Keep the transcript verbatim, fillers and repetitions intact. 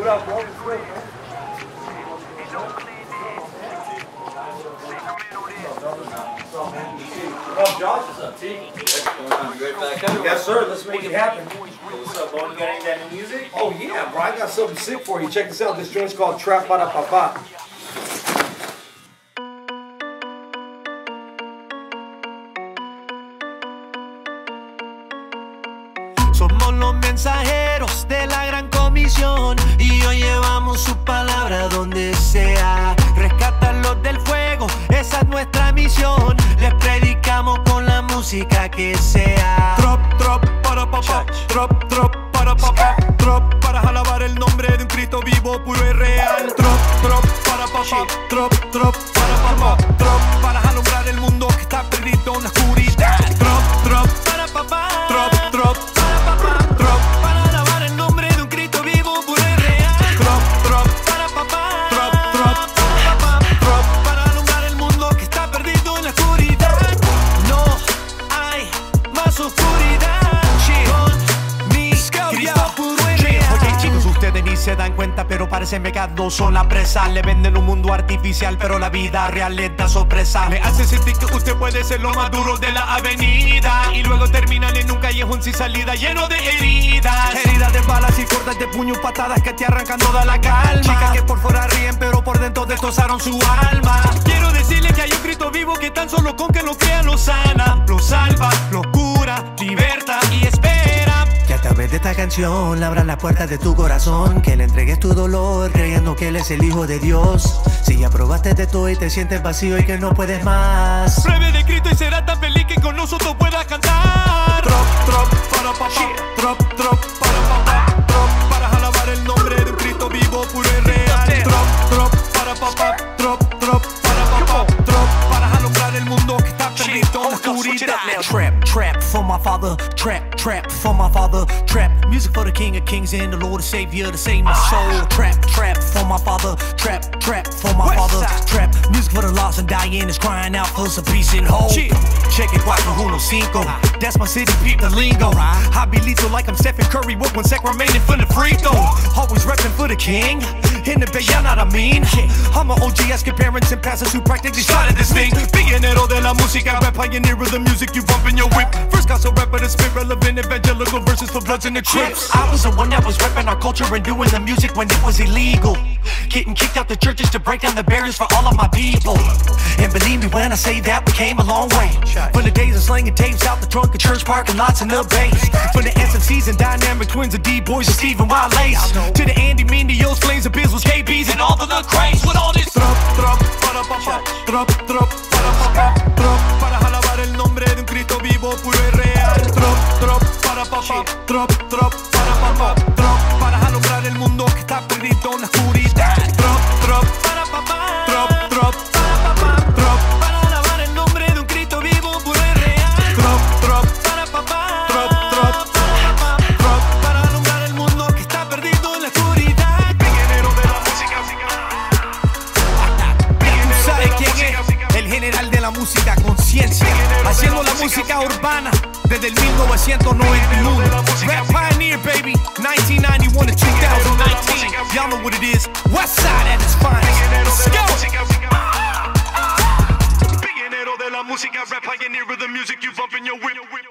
up, bro. What's good, man? What's up, Josh? What's up, T? What's going on? You ready for that cover? Yes, sir. Let's make it happen. What's up, Bo? You got any of that new music? Oh, yeah, bro. I got something sick for you. Check this out. This joint's called Trap Para Papá. Somos los mensajeros de la gran comisión y hoy llevamos su palabra donde sea. Rescatarlos del fuego, esa es nuestra misión. Les predicamos con la música que sea. Trop, trop, para papá, trop, trop, para papá, trop, para alabar el nombre de un Cristo vivo, puro y real. Trop, trop, para papá, trop, trop, para papá, trop, para alumbrar el mundo que está perdido en la oscuridad. Trop, trop, Para papá, trop, trop, para papá, trop, para alabar el nombre de un Cristo vivo, puro y real. trop, trop, Para papá, trop, trop, para papá, trop. para alumbrar el mundo que está perdido en la oscuridad. No hay más oscuridad. Con mi Cristo puro y real. Oye, chicos, ustedes ni se dan cuenta, pero parecen vegados, son la presa. Le venden un mundo artificial, pero la vida real les da sorpresa. Le hace sentir que usted puede ser lo más duro de la avenida y luego terminan en un callejón sin salida lleno de heridas. Heridas de balas y cortas de puños, patadas que te arrancan toda la calma. Chicas que por fuera ríen, pero por dentro destrozaron su alma. Quiero decirle que hay un Cristo vivo que tan solo con que lo crea lo sana, lo salva, lo cura, liberta y espera. Que a través de esta canción le abras las puertas de tu corazón, que le entregues tu dolor creyendo que Él es el Hijo de Dios. Si ya probaste de todo y te sientes vacío y que no puedes más, Pruebe de Cristo y será tan feliz que con nosotros puedas cantar. Trop, trop, para papá, trop, trop, para papá, trop, para alabar el nombre de un Cristo vivo, puro y real. Trop, trop, para papá, trop, trop, para papá, trop, para alumbrar el mundo que está perdido en la oscuridad. Trap, trap for my father, trap, trap for my father, trap. Music for the King of Kings and the Lord and Savior to save my soul. Trap, trap for my father, trap, trap for my father, trap. Music for the lost and dying is crying out for some peace and hope. Check it, cuatro, uno, cinco. That's my city, peep the lingo. I be lethal like I'm Stephen Curry with one sec remaining for the free throw. Always repping for the king. In the Bay, y'all know what I mean. I'm an O G asking parents and pastors who practically started this thing. Pionero de la música, rap pioneer of the music you bump in your whip. First gospel rapper to spit relevant evangelical verses for Bloods and the Crips. I was the one that was repping our culture and doing the music when it was illegal. Getting kicked out the churches to break down the barriers for all of my people. And believe me when I say that we came a long way. From the days of slinging tapes out the trunk of church parking lots and the bass. From the S M Cs and dynamic twins of D-Boys and Stephen Wildlace. To the Andy Mindios, Flames of Bizzles, K Bs and all of the craze. With all this Trop, trop, para papá, trop, trop, para papá, trop, para alabar el nombre de un Cristo vivo, puro y real. Trop, trop, para papá, trop, trop, para papá, trop, para alumbrar el mundo que está perdido en la oscuridad. Trop, trop, para papá, trop, trop, para papá, trop, para alabar el nombre de un Cristo vivo, puro y real. trop, trop, Para papá, trop, trop, para papá, trop. para alumbrar el mundo que está perdido en la oscuridad. Pionero de la música, ¿Tú sabes quién es? El general de la música, Conciencia, haciendo la música urbana desde el mil novecientos noventa y uno. Rap pioneer, baby, nineteen ninety-one to two thousand nineteen. Y'all know what it is. Westside at its finest. Let's go. Pionero de la música, rap pioneer of the music you bump in your whip.